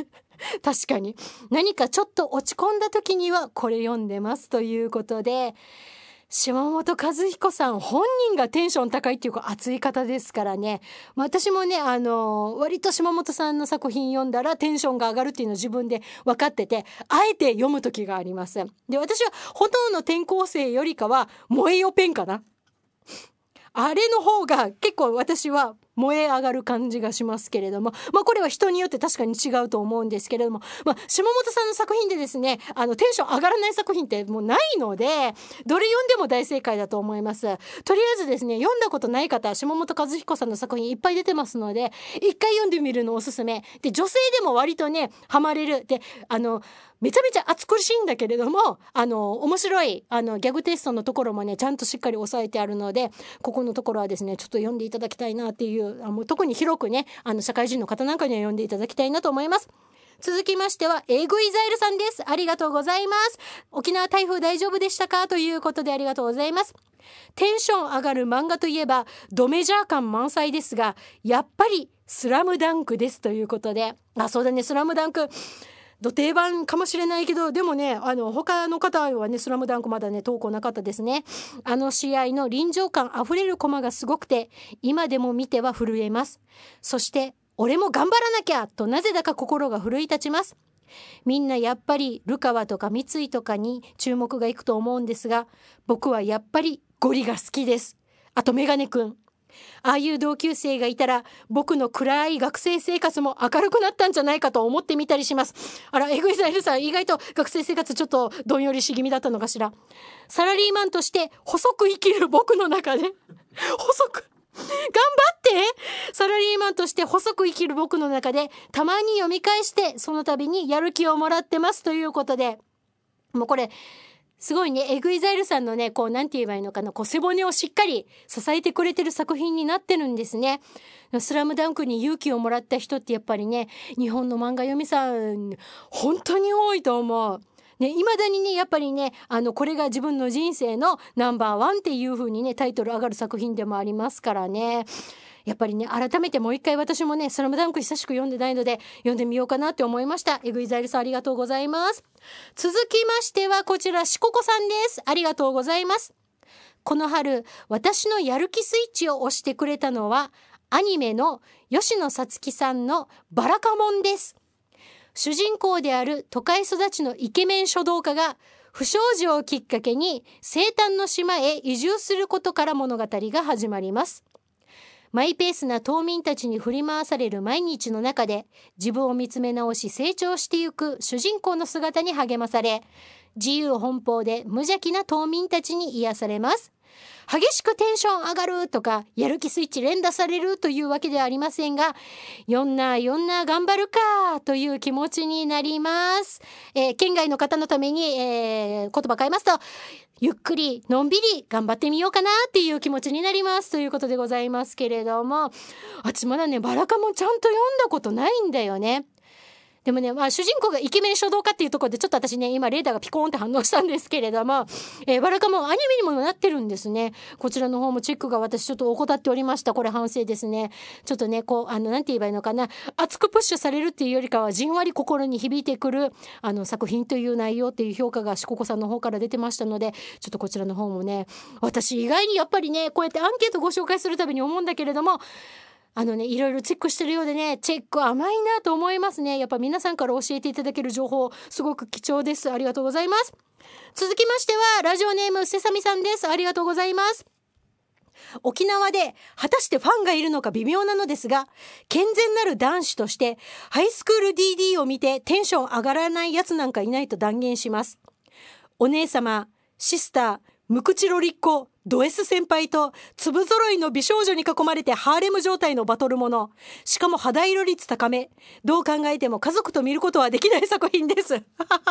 確かに何かちょっと落ち込んだ時にはこれ読んでますということで、島本和彦さん本人がテンション高いっていうか熱い方ですからね。まあ、私もねあの割と島本さんの作品読んだらテンションが上がるっていうのを自分で分かってて、あえて読む時があります。で、私は炎の転校生よりかは燃えよペンかな、あれの方が結構私は燃え上がる感じがしますけれども、まあこれは人によって確かに違うと思うんですけれども、まあ島本さんの作品でですね、あのテンション上がらない作品ってもうないので、どれ読んでも大正解だと思います。とりあえずですね、読んだことない方、島本和彦さんの作品いっぱい出てますので、一回読んでみるのおすすめで、女性でも割とねハマれるで、あのめちゃめちゃ暑苦しいんだけれども、あの面白いあのギャグテイストのところもねちゃんとしっかり押さえてあるので、ここのところはですねちょっと読んでいただきたいなっていう、あの特に広くねあの社会人の方なんかには読んでいただきたいなと思います。続きましてはエグイザイルさんです。ありがとうございます。沖縄台風大丈夫でしたかということでありがとうございます。テンション上がる漫画といえばドメジャー感満載ですが、やっぱりスラムダンクですということで、あ、そうだね、スラムダンクど定番かもしれないけど、でもねあの他の方はねスラムダンクまだね投稿なかったですね。あの試合の臨場感あふれるコマがすごくて、今でも見ては震えます。そして俺も頑張らなきゃとなぜだか心が奮い立ちます。みんなやっぱりルカワとか三井とかに注目がいくと思うんですが、僕はやっぱりゴリが好きです。あとメガネくん、ああいう同級生がいたら僕の暗い学生生活も明るくなったんじゃないかと思ってみたりします。あら、エグイザイルさん意外と学生生活ちょっとどんよりし気味だったのかしら。サラリーマンとして細く生きる僕の中で細く頑張ってサラリーマンとして細く生きる僕の中でたまに読み返してその度にやる気をもらってますということで、もうこれすごいね、エグイザイルさんのねこうなんて言えばいいのかな、こう背骨をしっかり支えてくれてる作品になってるんですね。スラムダンクに勇気をもらった人ってやっぱりね日本の漫画読みさん本当に多いと思うね。未だにねやっぱりねあのこれが自分の人生のナンバーワンっていう風にねタイトル上がる作品でもありますからね。やっぱりね改めてもう一回私もねスラムダンク久しく読んでないので読んでみようかなって思いました。エグイザイルさんありがとうございます。続きましてはこちらしここさんです。ありがとうございます。この春私のやる気スイッチを押してくれたのはアニメの吉野さつきさんのバラカモンです。主人公である都会育ちのイケメン書道家が不祥事をきっかけに西端の島へ移住することから物語が始まります。マイペースな島民たちに振り回される毎日の中で自分を見つめ直し成長していく主人公の姿に励まされ、自由奔放で無邪気な島民たちに癒されます。激しくテンション上がるとかやる気スイッチ連打されるというわけではありませんが、よんなよんな頑張るかという気持ちになります。えー、県外の方のために、えー、言葉変えますとゆっくりのんびり頑張ってみようかなっていう気持ちになりますということでございますけれども、あちまだねバラカモンちゃんと読んだことないんだよね。でもね、まあ、主人公がイケメン書道家っていうところでちょっと私ね今レーダーがピコーンって反応したんですけれども、えー、バラカモンアニメにもなってるんですね。こちらの方もチェックが私ちょっと怠っておりました。これ反省ですね。ちょっとねこうあのなんて言えばいいのかな、熱くプッシュされるっていうよりかはじんわり心に響いてくるあの作品という内容っていう評価がしここさんの方から出てましたので、ちょっとこちらの方もね私意外にやっぱりねこうやってアンケートご紹介するたびに思うんだけれども、あのねいろいろチェックしてるようでねチェック甘いなと思いますね。やっぱ皆さんから教えていただける情報すごく貴重です。ありがとうございます。続きましてはラジオネームせさみさんです。ありがとうございます。沖縄で果たしてファンがいるのか微妙なのですが、健全なる男子としてハイスクール ディーディー を見てテンション上がらないやつなんかいないと断言します。お姉様、シスター、ムクチロリッコ、ド S 先輩と粒揃いの美少女に囲まれてハーレム状態のバトルもの、しかも肌色率高め、どう考えても家族と見ることはできない作品です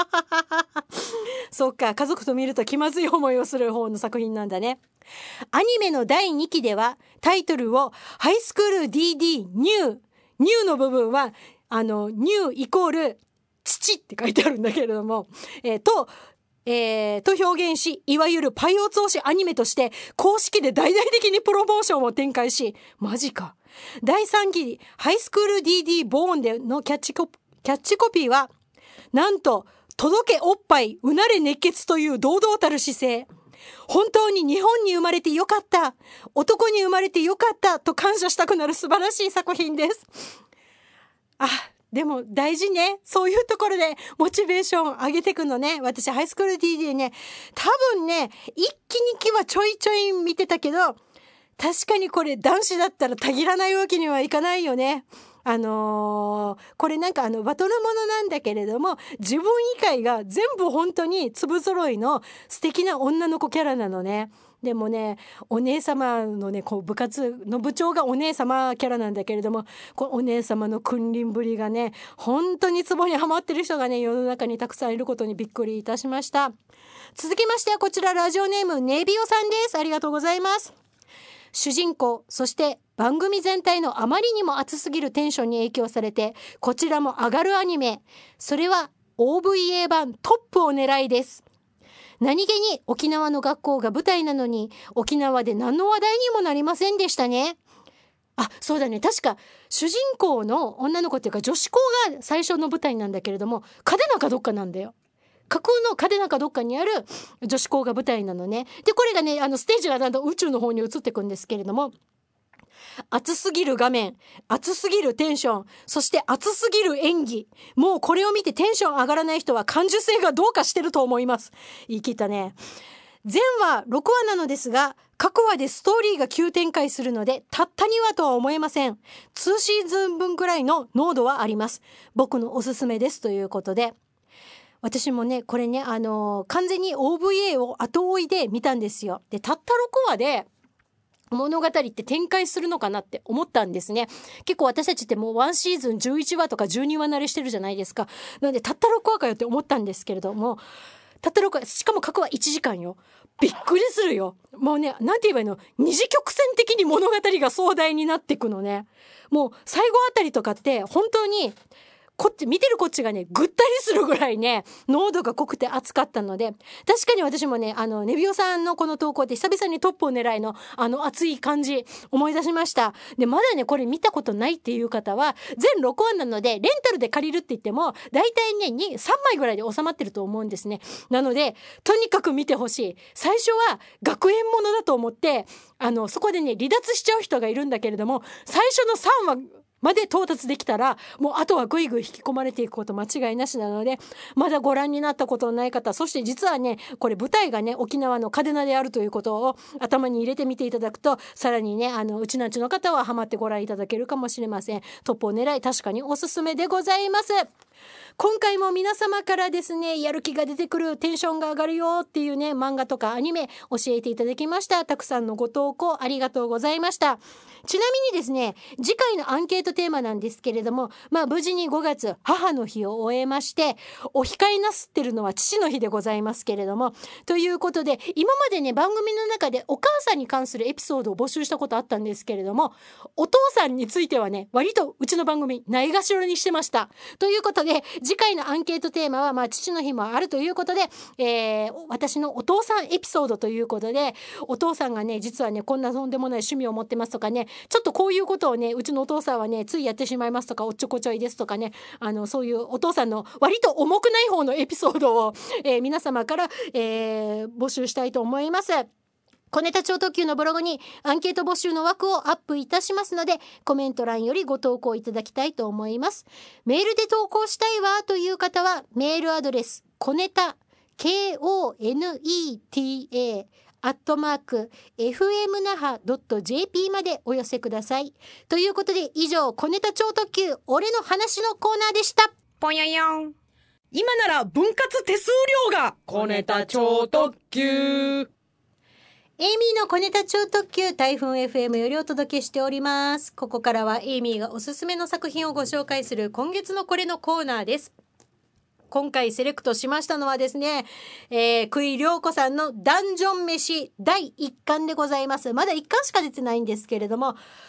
そうか、家族と見ると気まずい思いをする方の作品なんだね。アニメのだいにきではタイトルをハイスクール ディーディー ニューニューの部分はあのニューイコール父って書いてあるんだけれども、えー、とえー、と表現し、いわゆるパイオツ推しアニメとして公式で大々的にプロモーションを展開し、マジか。だいさんきハイスクール ディーディー ボーンでのキャッチコキャッチコピーはなんと届けおっぱいうなれ熱血という堂々たる姿勢。本当に日本に生まれてよかった、男に生まれてよかったと感謝したくなる素晴らしい作品です。あ、でも大事ね。そういうところでモチベーション上げてくのね。私ハイスクール ディージェー ね、多分ね一期二期はちょいちょい見てたけど、確かにこれ男子だったらたぎらないわけにはいかないよね。あのー、これなんかあのバトルものなんだけれども、自分以外が全部本当に粒揃いの素敵な女の子キャラなのね。でもね、お姉様のね、こう部活の部長がお姉様キャラなんだけれども、こうお姉様の君臨ぶりがね、本当にツボにはまってる人がね、世の中にたくさんいることにびっくりいたしました。続きましてはこちら、ラジオネームネビオさんです。ありがとうございます。主人公、そして番組全体のあまりにも熱すぎるテンションに影響されて、こちらも上がるアニメ、それは オーブイエー 版トップを狙いです。何気に沖縄の学校が舞台なのに、沖縄で何の話題にもなりませんでしたね。あ、そうだね、確か主人公の女の子っていうか女子校が最初の舞台なんだけれども、嘉手納かどっかなんだよ。架空の嘉手納かどっかにある女子校が舞台なのね。でこれがね、あのステージがだんだん宇宙の方に移っていくんですけれども、熱すぎる画面、熱すぎるテンション、そして熱すぎる演技、もうこれを見てテンション上がらない人は感受性がどうかしてると思います。言い切ったね。全話ろくわなのですが、各話でストーリーが急展開するので、たったにわとは思えません。にシーズンぶんくらいの濃度はあります。僕のおすすめですということで、私もねこれね、あのー、完全に オーブイエー を後追いで見たんですよ。でたったろくわで物語って展開するのかなって思ったんですね。結構私たちってもうワンシーズンじゅういちわとかじゅうにわ慣れしてるじゃないですか。なのでたったろくわかよって思ったんですけれども、たったろくわ、しかも各話いちじかんよ。びっくりするよ。もうね、なんて言えばいいの、二次曲線的に物語が壮大になっていくのね。もう最後あたりとかって本当にこっち見てるこっちがねぐったりするぐらいね濃度が濃くて熱かったので、確かに私もね、あのネビオさんのこの投稿で久々にトップを狙いのあの熱い感じ思い出しました。でまだねこれ見たことないっていう方は、全ろくわなのでレンタルで借りるって言ってもだいたいねにさんまいぐらいで収まってると思うんですね。なのでとにかく見てほしい。最初は学園ものだと思ってあのそこでね離脱しちゃう人がいるんだけれども、最初のさんわまで到達できたらもうあとはぐいぐい引き込まれていくこと間違いなしなので、まだご覧になったことのない方、そして実はねこれ舞台がね沖縄の嘉手納であるということを頭に入れてみていただくと、さらにねあのうちなんちの方はハマってご覧いただけるかもしれません。トップを狙い、確かにおすすめでございます。今回も皆様からですね、やる気が出てくる、テンションが上がるよっていうね漫画とかアニメ教えていただきました。たくさんのご投稿ありがとうございました。ちなみにですね、次回のアンケートテーマなんですけれども、まあ無事にごがつ母の日を終えまして、お控えなすってるのは父の日でございますけれども、ということで今までね番組の中でお母さんに関するエピソードを募集したことあったんですけれども、お父さんについてはね割とうちの番組ないがしろにしてました。ということで次回のアンケートテーマは、まあ父の日もあるということで、えー、私のお父さんエピソードということで、お父さんがね実はねこんなとんでもない趣味を持ってますとかね、ちょっとこういうことをねうちのお父さんはねついやってしまいますとか、おっちょこちょいですとかね、あのそういうお父さんの割と重くない方のエピソードを、えー、皆様から、えー、募集したいと思います。小ネタ超特急のブログにアンケート募集の枠をアップいたしますので、コメント欄よりご投稿いただきたいと思います。メールで投稿したいわという方はメールアドレスコネタ ケーオーエヌイーティーエー アットマーク エフエムナハ ドット ジェーピー までお寄せください。ということで以上、小ネタ超特急俺の話のコーナーでした。 ぽよよん。 今なら分割手数料が小ネタ超特急。 エイミーの小ネタ超特急、台風 エフエム よりお届けしております。ここからはエイミーがおすすめの作品をご紹介する今月のこれのコーナーです。今回セレクトしましたのはですね、えー、久井涼子さんのダンジョン飯だいいっかんでございます。まだいっかんしか出てないんですけれども、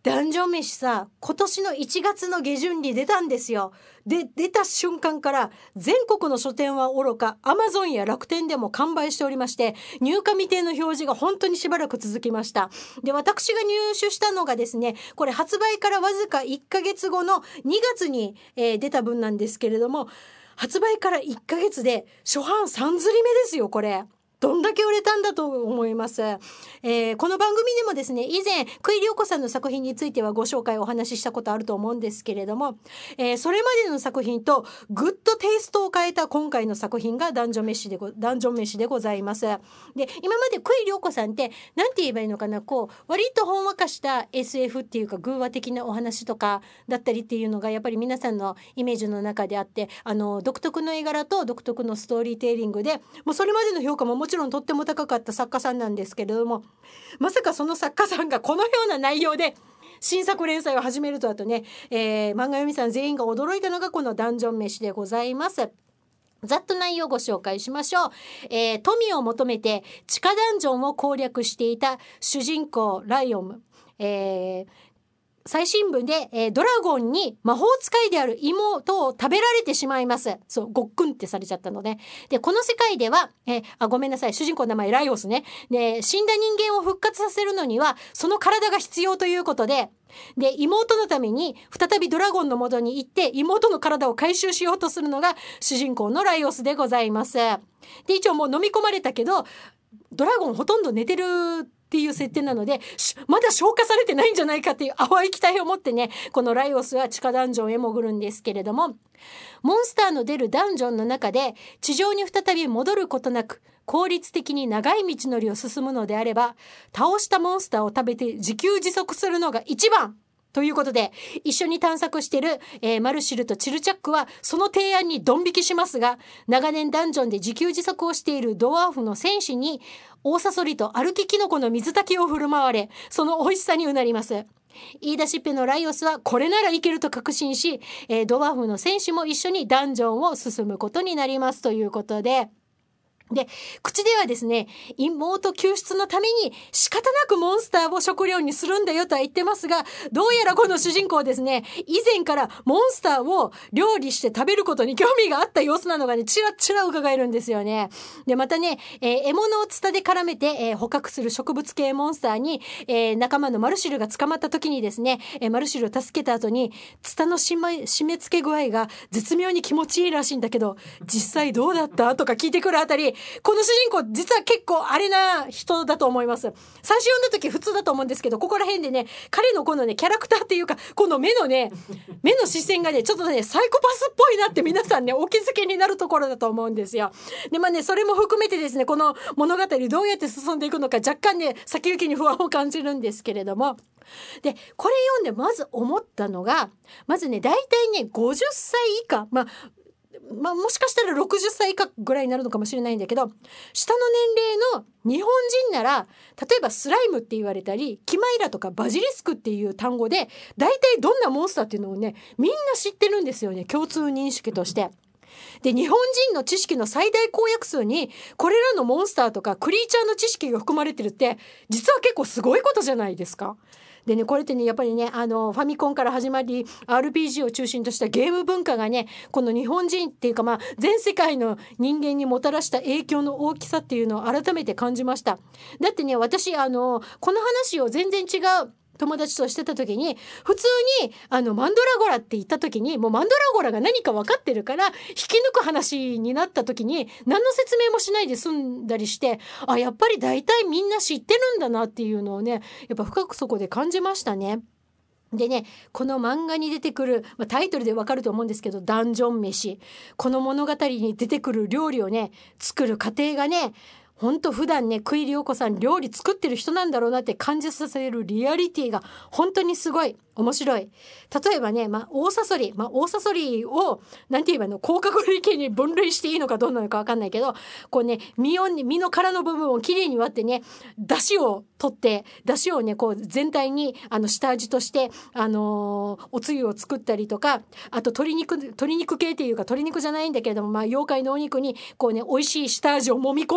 ダンジョン飯さ、今年のいちがつの下旬に出たんですよ。で、出た瞬間から全国の書店はおろか、アマゾンや楽天でも完売しておりまして、入荷未定の表示が本当にしばらく続きました。で、私が入手したのがですね、これ発売からわずかいっかげつごのにがつに、えー、出た分なんですけれども、発売からいっかげつで初版さんずりめですよ、これ。どんだけ売れたんだと思います、えー、この番組でもですね、以前久井涼子さんの作品についてはご紹介お話ししたことあると思うんですけれども、えー、それまでの作品とぐっとテイストを変えた今回の作品がダンジョン飯でごダンジョン飯でございます。で、今まで久井涼子さんってなんて言えばいいのかな、こう割とほんわかした エスエフ っていうか偶話的なお話とかだったりっていうのがやっぱり皆さんのイメージの中であって、あの独特の絵柄と独特のストーリーテイリングで、もうそれまでの評価ももちろんもちろんとっても高かった作家さんなんですけれども、まさかその作家さんがこのような内容で新作連載を始めるとはとね、えー、漫画読みさん全員が驚いたのがこのダンジョン飯でございます。ざっと内容をご紹介しましょう。えー、富を求めて地下ダンジョンを攻略していた主人公ライオム、えー最新聞で、えー、ドラゴンに魔法使いである妹を食べられてしまいます。そう、ごっくんってされちゃったのね。で、この世界では、えー、あ、ごめんなさい。主人公の名前ライオスね。で、死んだ人間を復活させるのには、その体が必要ということで、で、妹のために再びドラゴンの元に行って、妹の体を回収しようとするのが主人公のライオスでございます。で、一応もう飲み込まれたけど、ドラゴンほとんど寝てるっていう設定なので、まだ消化されてないんじゃないかっていう淡い期待を持ってね、このライオスは地下ダンジョンへ潜るんですけれども、モンスターの出るダンジョンの中で地上に再び戻ることなく効率的に長い道のりを進むのであれば、倒したモンスターを食べて自給自足するのが一番ということで、一緒に探索している、えー、マルシルとチルチャックはその提案にドン引きしますが、長年ダンジョンで自給自足をしているドワーフの戦士に大サソリと歩きキノコの水炊きを振る舞われ、その美味しさにうなります。言い出しっぺのライオスはこれならいけると確信し、えー、ドワーフの戦士も一緒にダンジョンを進むことになりますということで、で、口ではですね、妹救出のために仕方なくモンスターを食料にするんだよとは言ってますが、どうやらこの主人公ですね、以前からモンスターを料理して食べることに興味があった様子なのがね、チラチラ伺えるんですよね。で、またね、えー、獲物をツタで絡めて、えー、捕獲する植物系モンスターに、えー、仲間のマルシルが捕まった時にですね、えー、マルシルを助けた後に、ツタの締め、締め付け具合が絶妙に気持ちいいらしいんだけど、実際どうだったとか聞いてくるあたり、この主人公実は結構あれな人だと思います。最初読んだ時普通だと思うんですけど、ここら辺でね、彼のこのねキャラクターっていうか、この目のね目の視線がねちょっとねサイコパスっぽいなって皆さんねお気づきになるところだと思うんですよ。でまあねそれも含めてですね、この物語どうやって進んでいくのか若干ね先行きに不安を感じるんですけれども、でこれ読んでまず思ったのが、まずね大体ねごじゅっさい以下、まあまあ、もしかしたらろくじゅっさい以下ぐらいになるのかもしれないんだけど、下の年齢の日本人なら例えばスライムって言われたりキマイラとかバジリスクっていう単語で大体どんなモンスターっていうのをねみんな知ってるんですよね、共通認識として。で日本人の知識の最大公約数にこれらのモンスターとかクリーチャーの知識が含まれてるって実は結構すごいことじゃないですか。でねこれってねやっぱりねあのファミコンから始まり アールピージー を中心としたゲーム文化がねこの日本人っていうかまあ全世界の人間にもたらした影響の大きさっていうのを改めて感じました。だってね私あのこの話を全然違う友達としてた時に普通にあのマンドラゴラって言った時にもうマンドラゴラが何か分かってるから引き抜く話になった時に何の説明もしないで済んだりして、あやっぱり大体みんな知ってるんだなっていうのをねやっぱ深くそこで感じましたね。でねこの漫画に出てくる、まあ、タイトルでわかると思うんですけどダンジョン飯、この物語に出てくる料理をね作る過程がねほんと普段ね久井涼子さん料理作ってる人なんだろうなって感じさせるリアリティが本当にすごい面白い。例えばね、まあ、大サソリ、まあ、大サソリをなんて言えばの甲殻類系に分類していいのかどうなのか分かんないけど、こうね身を身の殻の部分をきれいに割ってね出汁を取って出汁をねこう全体にあの下味としてあのー、おつゆを作ったりとか、あと鶏肉鶏肉系っていうか鶏肉じゃないんだけれども、まあ、妖怪のお肉にこうね美味しい下味を揉み込んだりとか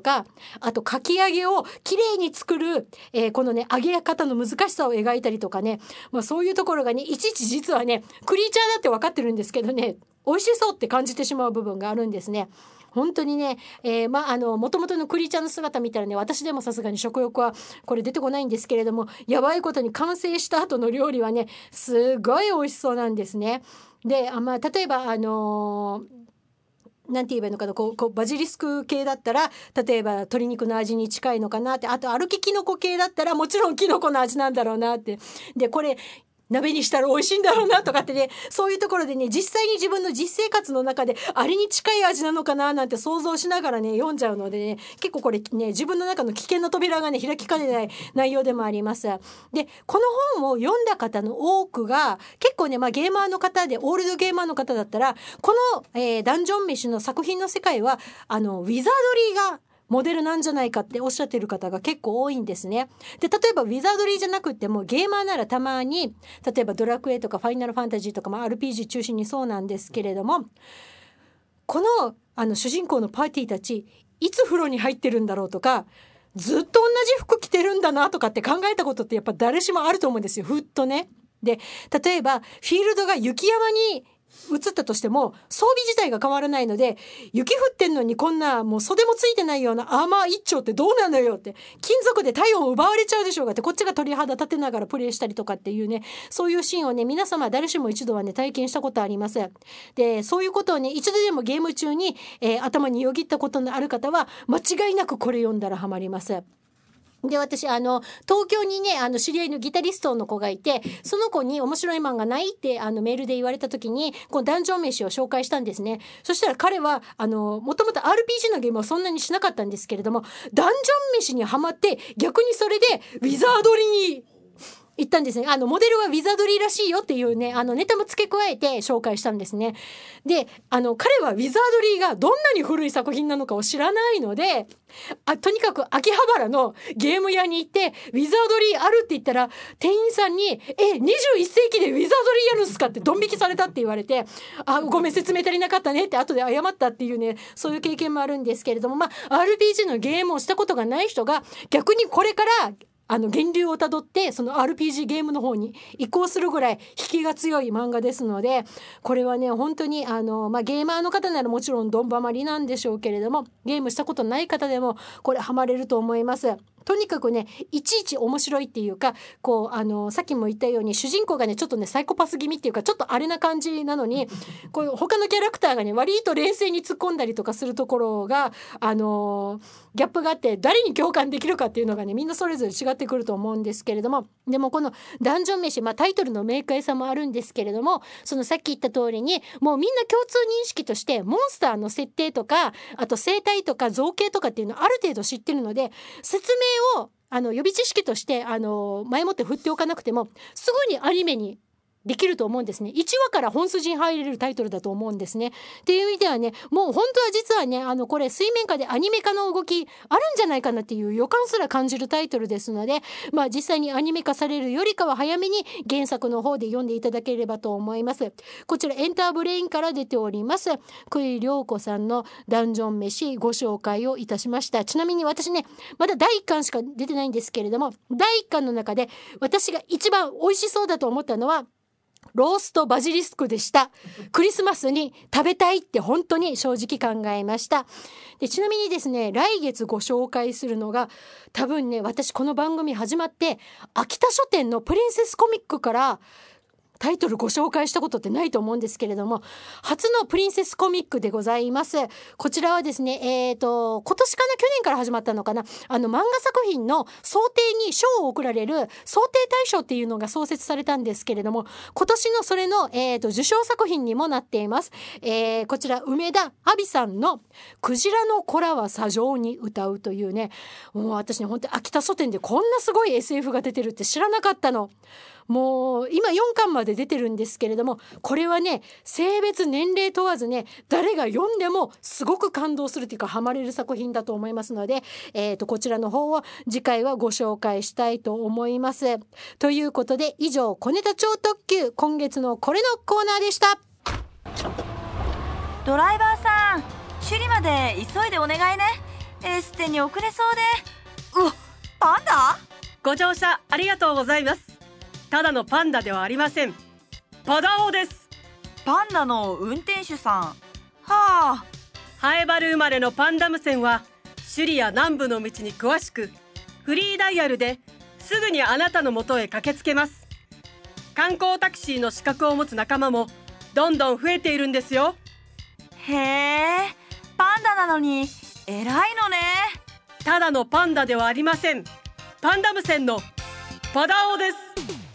か、あとかき揚げをきれいに作る、えー、このね揚げ方の難しさを描いたりとかね、まあ、そういうところがねいちいち実はねクリーチャーだって分かってるんですけどね、美味しそうって感じてしまう部分があるんですね。本当にね、えー、まああの元々のクリーチャーの姿見たらね、私でもさすがに食欲はこれ出てこないんですけれども、やばいことに完成した後の料理はねすごい美味しそうなんですね。で、あ、まあ、例えばあのーなんて言えばいいのかな、こうこうバジリスク系だったら例えば鶏肉の味に近いのかなって、あと歩きキノコ系だったらもちろんキノコの味なんだろうなって、でこれ鍋にしたら美味しいんだろうなとかってね、そういうところでね実際に自分の実生活の中であれに近い味なのかななんて想像しながらね読んじゃうのでね、結構これね自分の中の危険の扉がね開きかねない内容でもあります。でこの本を読んだ方の多くが結構ね、まあ、ゲーマーの方でオールドゲーマーの方だったらこの、えー、ダンジョン飯の作品の世界はあのウィザードリーがモデルなんじゃないかっておっしゃってる方が結構多いんですね。で例えばウィザードリーじゃなくってもゲーマーならたまに例えばドラクエとかファイナルファンタジーとか、まあ、アールピージー 中心にそうなんですけれども、この、あの主人公のパーティーたちいつ風呂に入ってるんだろうとか、ずっと同じ服着てるんだなとかって考えたことってやっぱ誰しもあると思うんですよ、ふっとね。で例えばフィールドが雪山に移ったとしても装備自体が変わらないので、雪降ってんのにこんなもう袖もついてないようなアーマー一丁ってどうなのよって、金属で体温を奪われちゃうでしょうがって、こっちが鳥肌立てながらプレイしたりとかっていうね、そういうシーンをね皆様誰しも一度はね体験したことあります。でそういうことをね一度でもゲーム中に、えー、頭によぎったことのある方は間違いなくこれ読んだらハマります。で私あの東京にねあの知り合いのギタリストの子がいて、その子に面白い漫画ないってあのメールで言われた時にこのダンジョン飯を紹介したんですね。そしたら彼はあのもともと アールピージー のゲームはそんなにしなかったんですけれども、ダンジョン飯にハマって逆にそれでウィザードリーに言ったんですね。あのモデルはウィザードリーらしいよっていうねあのネタも付け加えて紹介したんですね。であの彼はウィザードリーがどんなに古い作品なのかを知らないので、あとにかく秋葉原のゲーム屋に行ってウィザードリーあるって言ったら店員さんにえにじゅういっ世紀でウィザードリーやるんすかってドン引きされたって言われて、あごめん説明足りなかったねって後で謝ったっていうね、そういう経験もあるんですけれども、まあ アールピージー のゲームをしたことがない人が逆にこれからあの源流をたどってその アールピージー ゲームの方に移行するぐらい引きが強い漫画ですので、これはね本当にあの、まあ、ゲーマーの方ならもちろんドンバマりなんでしょうけれども、ゲームしたことない方でもこれハマれると思います。とにかくねいちいち面白いっていうか、こうあのさっきも言ったように主人公がねちょっとねサイコパス気味っていうかちょっとあれな感じなのに、こう他のキャラクターがね割と冷静に突っ込んだりとかするところがあのギャップがあって誰に共感できるかっていうのがねみんなそれぞれ違ってくると思うんですけれども、でもこのダンジョン飯、まあ、タイトルの明快さもあるんですけれども、そのさっき言った通りにもうみんな共通認識としてモンスターの設定とかあと生態とか造形とかっていうのをある程度知ってるので、説明をあの予備知識としてあの前もって振っておかなくてもすぐにアニメにできると思うんですね。いちわから本筋に入れるタイトルだと思うんですね。っていう意味ではねもう本当は実はねあのこれ水面下でアニメ化の動きあるんじゃないかなっていう予感すら感じるタイトルですので、まあ実際にアニメ化されるよりかは早めに原作の方で読んでいただければと思います。こちらエンターブレインから出ております久井涼子さんのダンジョン飯ご紹介をいたしました。ちなみに私ねまだだいいっかんしか出てないんですけれども、だいいっかんの中で私が一番美味しそうだと思ったのはローストバジリスクでした。クリスマスに食べたいって本当に正直考えました。でちなみにですね来月ご紹介するのが多分ね私この番組始まって秋田書店のプリンセスコミックからタイトルご紹介したことってないと思うんですけれども、初のプリンセスコミックでございます。こちらはですねえーと今年かな去年から始まったのかな、あの漫画作品の想定に賞を贈られる想定大賞っていうのが創設されたんですけれども、今年のそれの、えーと受賞作品にもなっています。えー、こちら梅田あびさんのクジラの子らは砂上に歌うというね、もう私ね本当に秋田書店でこんなすごい エスエフ が出てるって知らなかったの。もう今よんかんまで出てるんですけれども、これはね性別年齢問わずね誰が読んでもすごく感動するというかハマれる作品だと思いますので、えーとこちらの方を次回はご紹介したいと思います。ということで以上小ネタ超特急今月のこれのコーナーでした。 ドライバーさん、首里まで急いでお願いね。 エステに遅れそうで。うわ、パンダ？ ご乗車ありがとうございます。ただのパンダではありません。パダオです。 パンダの運転手さん。はあ。 ハエバル生まれのパンダムセンは首里や南部の道に詳しく、フリーダイヤルですぐにあなたの元へ駆けつけます。観光タクシーの資格を持つ仲間もどんどん増えているんですよ。 へえ、パンダなのに偉いのね。 ただのパンダではありません。パンダムセンのパダオです。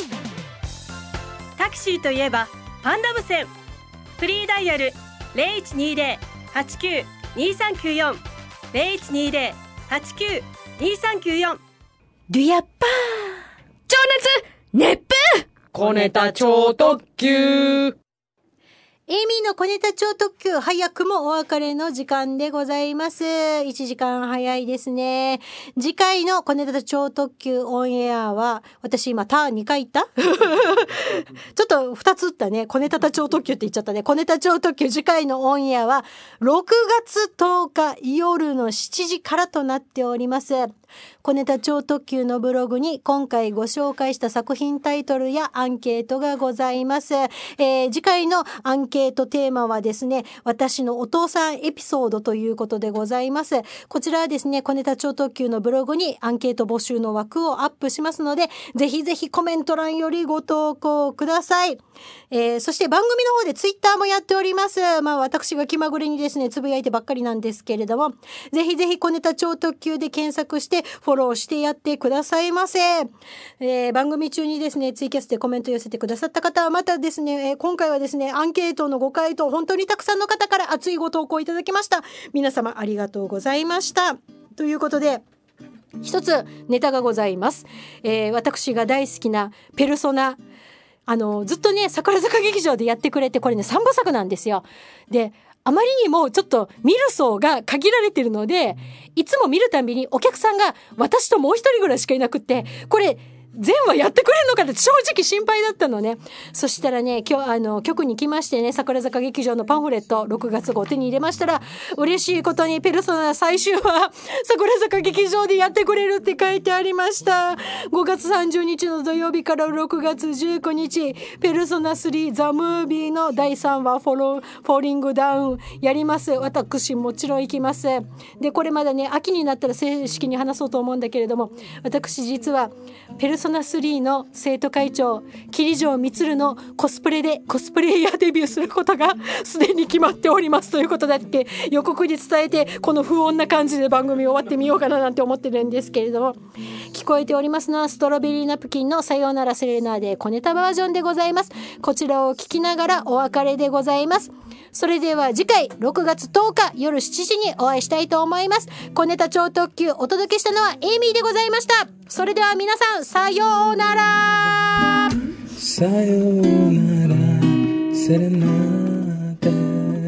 タクシーといえばパンダムセン。フリーダイヤル ゼロいちにゼロ はちきゅう にさんきゅうよん ゼロいちにゼロ はちきゅう にさんきゅうよん。 デュヤッパー情熱熱風小ネタ超特急。 エイミーの小ネタ超特急、早くもお別れの時間でございます。いちじかん早いですね。次回の小ネタ超特急オンエアは、私今ターンにかい言ったちょっとふたつ打ったね。小ネタ超特急って言っちゃったね。小ネタ超特急次回のオンエアは、ろくがつとおか夜のしちじからとなっております。小ネタ超特急のブログに今回ご紹介した作品タイトルやアンケートがございます。えー、次回のアンケートテーマはですね、私のお父さんエピソードということでございます。こちらはですね、小ネタ超特急のブログにアンケート募集の枠をアップしますので、ぜひぜひコメント欄よりご投稿ください。えー、そして番組の方でツイッターもやっております。まあ私が気まぐれにですね、つぶやいてばっかりなんですけれども、ぜひぜひ小ネタ超特急で検索してフォローしてやってくださいませ。えー、番組中にですね、ツイキャスでコメント寄せてくださった方はまたですね、えー、今回はですね、アンケートのご回答、本当にたくさんの方から熱いご投稿いただきました。皆様ありがとうございました。ということで、一つネタがございます。えー、私が大好きなペルソナ、あのずっとね桜坂劇場でやってくれて、これねさんぼさくなんですよ。であまりにもちょっと見る層が限られてるので、いつも見るたびにお客さんが私ともう一人ぐらいしかいなくって、これ全話やってくれるのかって正直心配だったのね。そしたらね、今日あの局に来ましてね、桜坂劇場のパンフレットろくがつ号手に入れましたら、嬉しいことにペルソナ最終話桜坂劇場でやってくれるって書いてありました。ごがつさんじゅうにちの土曜日からろくがつじゅうくにち、ペルソナスリーザムービーのだいさんわフォローフォーリングダウンやります。私もちろん行きます。でこれまだね、秋になったら正式に話そうと思うんだけれども、私実はペルソナスリーの生徒会長桐城充のコスプレでコスプレイヤーデビューすることがすでに決まっておりますということだけ予告に伝えて、この不穏な感じで番組終わってみようかななんて思ってるんですけれども、聞こえておりますのはストロベリーナプキンのさようならセレナーデ小ネタバージョンでございます。こちらを聞きながらお別れでございます。それでは次回ろくがつとおか夜しちじにお会いしたいと思います。小ネタ超特急お届けしたのはエイミーでございました。それでは皆さんさようなら。 さようならセレナーデ。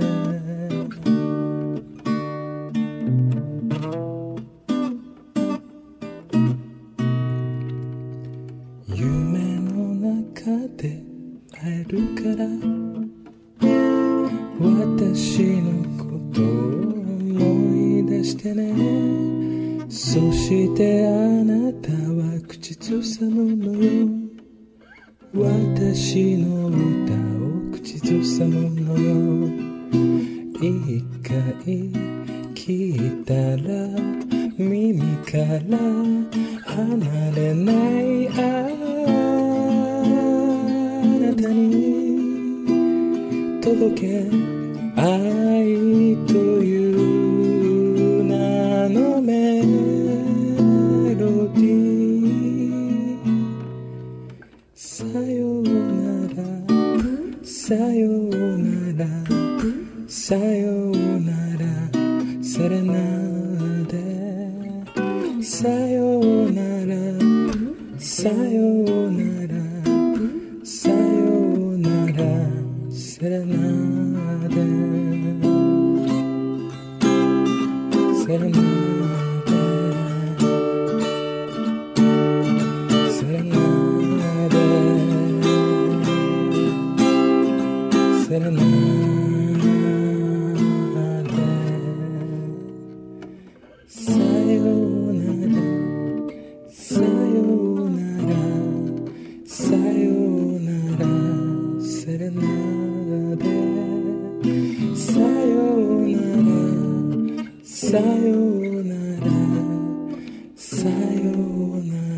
夢の中で会えるから私のことを思い出してね。そしてあなたは口ずさむのよ。私の歌を口ずさむのよ。一回聞いたら耳から離れないあなたに届け愛という名のメロディー。さようならさようならさようならセレナーデ。さようならさようならさようならセレナーデ。セレナーデセレナーデセレナーデ。 さようならさようなら